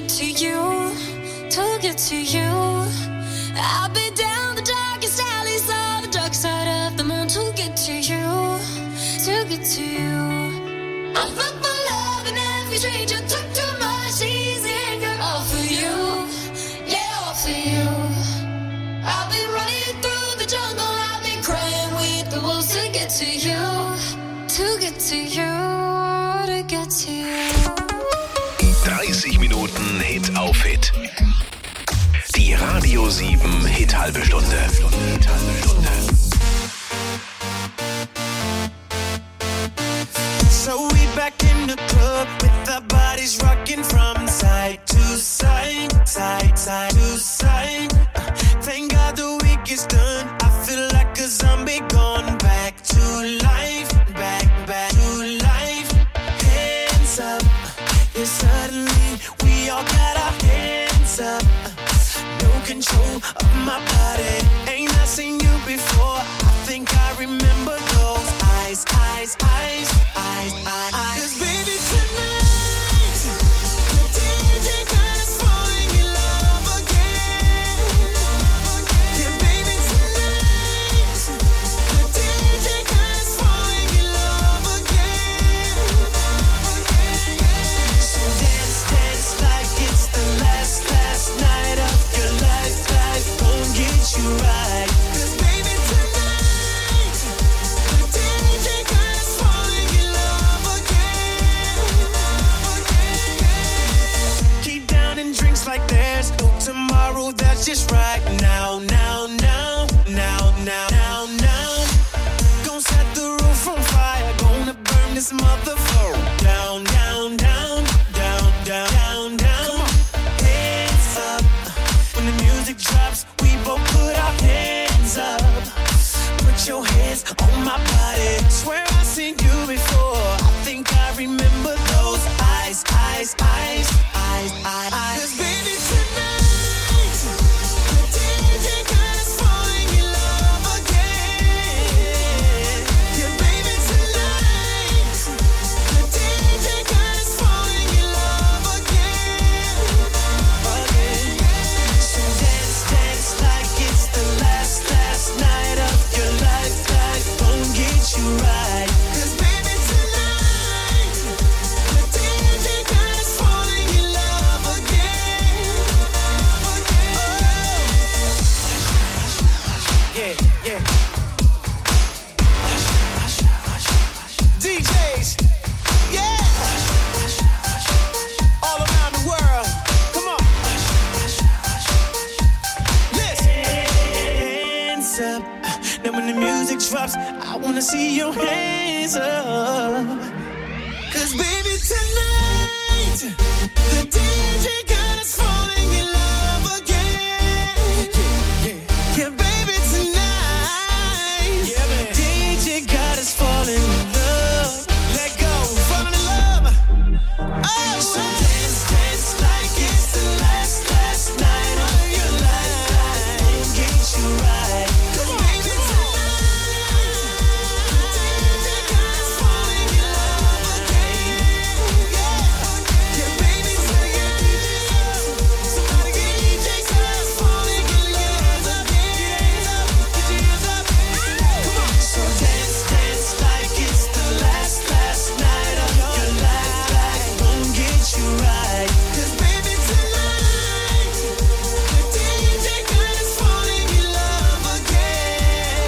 get to you, to get to you. I'll be down the darkest alleys of the dark side of the moon to get to you, to get to you. I put my love in every stranger, took too much easy anger. All for you, yeah, all for you. I'll be running through the jungle, I'll be crying with the wolves to get to you, to get to you, to get to you. 30 Minuten Hit auf Hit. Die Radio 7 Hit halbe Stunde. So we back in the club with our bodies rocking from side to side, side, side to side. Thank God the week is done. I feel like a zombie gone back to life, back to life. Hands up, yeah, suddenly we all got our hands up. No control of my body. Ain't I seen you before? I think I remember those eyes, eyes, eyes, eyes, eyes. 'Cause baby tonight, the DJ got us falling in love again. Yeah, baby tonight, the DJ got us falling in love again. So dance, dance like it's the last night of your life. Life won't get you right. 'Cause baby tonight, the DJ got us falling in love again. Keep downing drinks like there's no tomorrow. That's just right now, now, now, now, now, now, now. Gonna set the roof on fire. Gonna burn this motherfucker down, down, down, down, down, down, down. Hands up. When the music drops, we both put our hands up. Put your hands on my body. Swear I've seen you before. I think I remember those eyes, eyes, eyes, eyes, eyes. 'Cause baby tonight, the DJ got us falling in love again. Yeah, baby tonight, the DJ got us falling in love again. So dance, dance like it's the last night of your life. Life won't get you right. 'Cause baby tonight, the DJ got us falling in love again. Yeah, yeah. DJs, yeah. All around the world, come on. Listen. Hands up. Now when the music drops, I wanna see your hands up. 'Cause baby tonight, the DJ got us falling in love again. Yeah, baby tonight, DJ got us falling in love. Let go, falling in love. Oh, so dance, dance like it's the last night of your life. Won't get you right. 'Cause baby tonight, DJ got us falling in love again. Yeah, baby tonight, somebody get DJ got us falling in love again. Get your hands up. Come on. So dance, dance like it's the last night of your life. Life won't get you right. 'Cause baby tonight, the DJ got us falling in love again.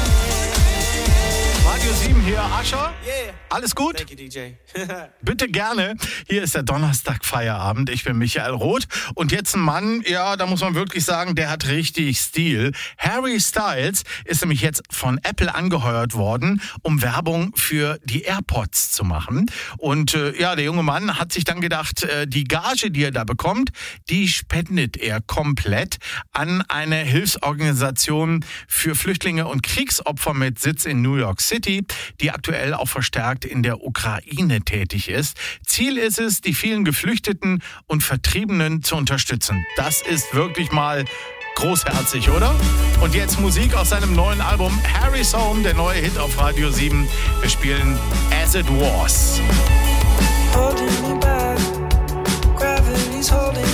Radio 7 hier, Ascher. Yeah. Alles gut? Thank you, DJ. Bitte gerne. Hier ist der Donnerstag-Feierabend. Ich bin Michael Roth. Und jetzt ein Mann, ja, da muss man wirklich sagen, der hat richtig Stil. Harry Styles ist nämlich jetzt von Apple angeheuert worden, um Werbung für die AirPods zu machen. Und ja, der junge Mann hat sich dann gedacht, die Gage, die er da bekommt, die spendet er komplett an eine Hilfsorganisation für Flüchtlinge und Kriegsopfer mit Sitz in New York City, die aktuell auch verstärkt in der Ukraine tätig ist. Ziel ist es, die vielen Geflüchteten und Vertriebenen zu unterstützen. Das ist wirklich mal großherzig, oder? Und jetzt Musik aus seinem neuen Album Harry's Home, der neue Hit auf Radio 7. Wir spielen As It Was. Holding me back, gravity's holding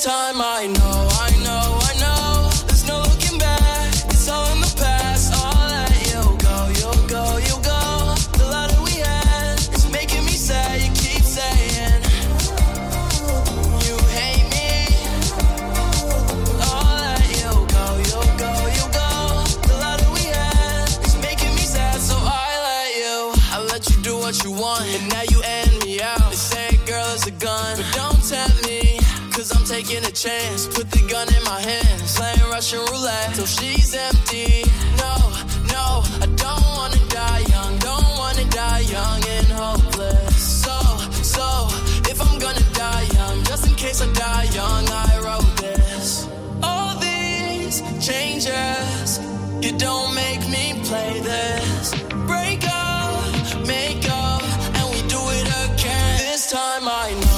This time I know, there's no looking back. It's all in the past. I'll let you go, you'll go, you'll go. The love that we had is making me sad. You keep saying you hate me. I'll let you go, you'll go, you'll go. The love that we had is making me sad, so I let you do what you want, and now you end me out. They say a girl is a gun, but don't tempt me. Cause I'm taking a chance, put the gun in my hands, playing Russian roulette till she's empty. No, I don't wanna die young, don't wanna die young and hopeless. So, if I'm gonna die young, just in case I die young, I wrote this. All these changes, you don't make me play this. Break up, make up, and we do it again. This time I know.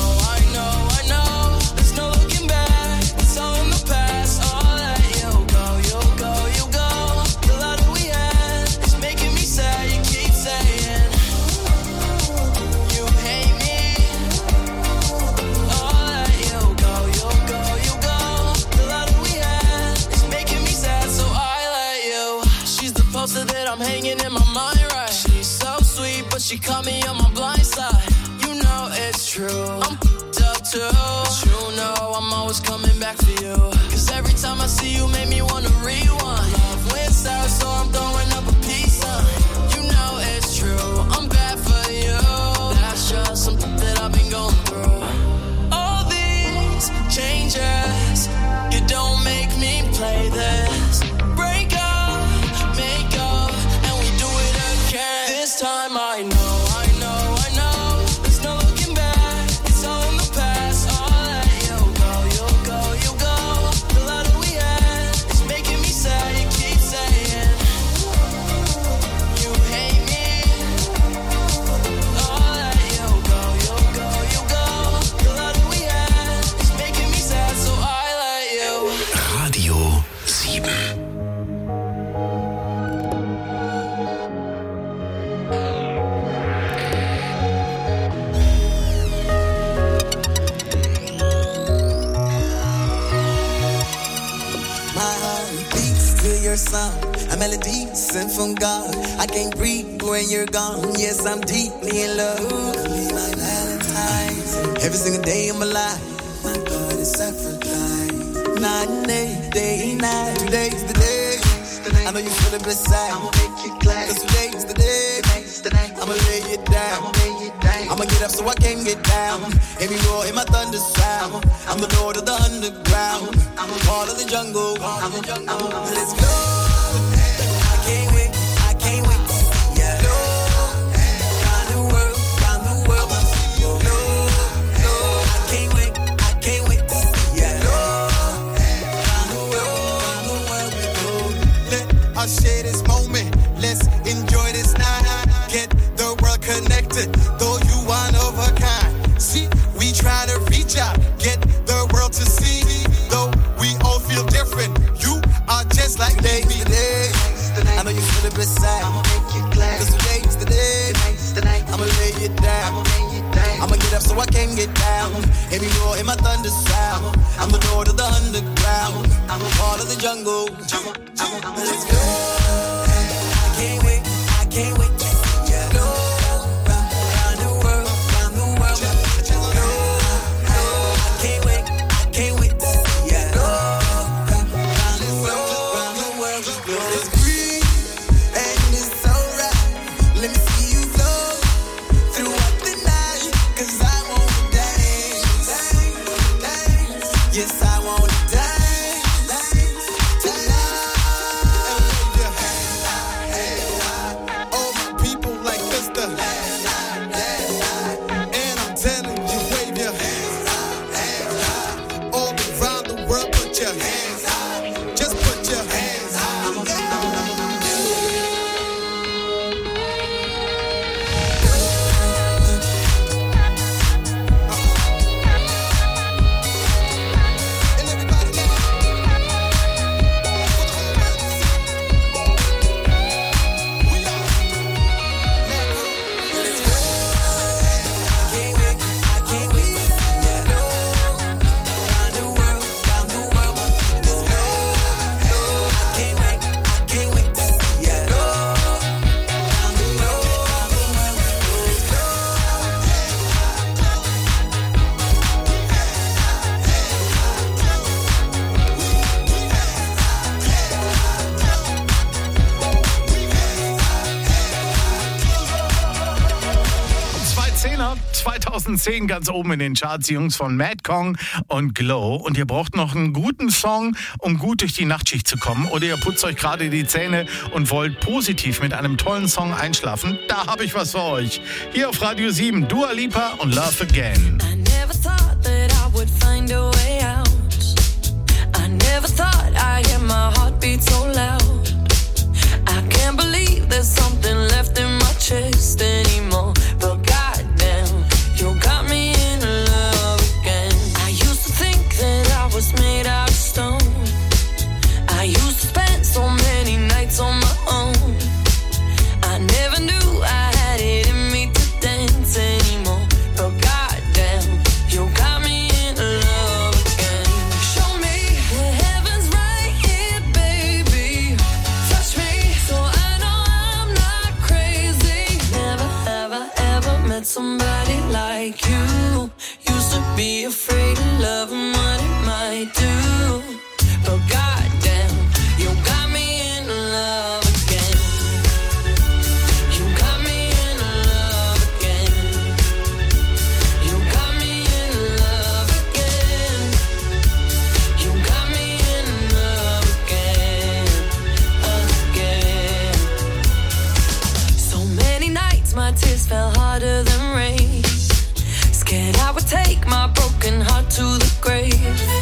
That I'm hanging in my mind, right? She's so sweet, but she caught me on my blind side. You know it's true, I'm up too. But you know I'm always coming back for you. Cause every time I see you, make me wanna rewind. Love went south, so I'm throwing up a peace sign. You know it's true, I'm bad for you. That's just something that I've been going through. All these changes, you don't make me play this. Break up. This time I know, there's no looking back. It's all in the past. I'll let you go, you'll go, you'll go. The love that we had is making me sad. You keep saying you hate me. I'll let you go, you'll go, you'll go. The love that we had is making me sad, so I let you. Radio 7. Song, a melody sent from God. I can't breathe when you're gone. Yes, I'm deeply in love. Be my Valentine's. Every single day of my life, my God is sacrifice. Night and day, night. Today's the day. I know you feel it beside. I'ma make you glad. Cause today's the day. I'ma lay it down. I'ma get up so I can get down. Hear me roar in my thunder sound. I'm the lord of the underground. I'm a part of the jungle. Let's go. I can't wait to see ya. Round the world. No, I can't wait to see ya. Round the world. Let us share this moment. Let's enjoy this night. Get the world connected. Though you one of a kind. See, we try to reach out. Get the world to see. Though we all feel different. You are just like me. Today, I know you feel it beside. I'ma make you glad. Cause today's the day. I'ma lay it down. I'ma get up so I can get down. Hear me roar in my thunder sound. I'm the lord of the underground. I'm a part of the jungle. Let's go. I can't wait to see ya. Go round the world. No, I can't wait to see ya. Go round the world. It's green and it's alright. Let me see you flow throughout the night. Cause I wanna dance. Yes, I wanna dance. 2010 ganz oben in den Charts, die Jungs von Madcong und Glow. Und ihr braucht noch einen guten Song, um gut durch die Nachtschicht zu kommen. Oder ihr putzt euch gerade die Zähne und wollt positiv mit einem tollen Song einschlafen. Da habe ich was für euch. Hier auf Radio 7, Dua Lipa und Love Again. I never thought that I would find a way out. I never thought I'd hear my heartbeat so loud. I can't believe there's something left in my chest anymore. But goddamn, you got me in love again. I used to think that I was made out of stone. I used to spend so many nights on my own. I never knew I had it in me to dance anymore. But goddamn, you got me in love again. Show me the heaven's right here, baby. Touch me so I know I'm not crazy. Never have I ever met somebody like you. Used to be afraid of love and what it might do. But goddamn, you got me in love again. You got me in love again. You got me in love again. You got me in love again, again. So many nights my tears fell harder than rain. Scared I would take my broken heart to the grave.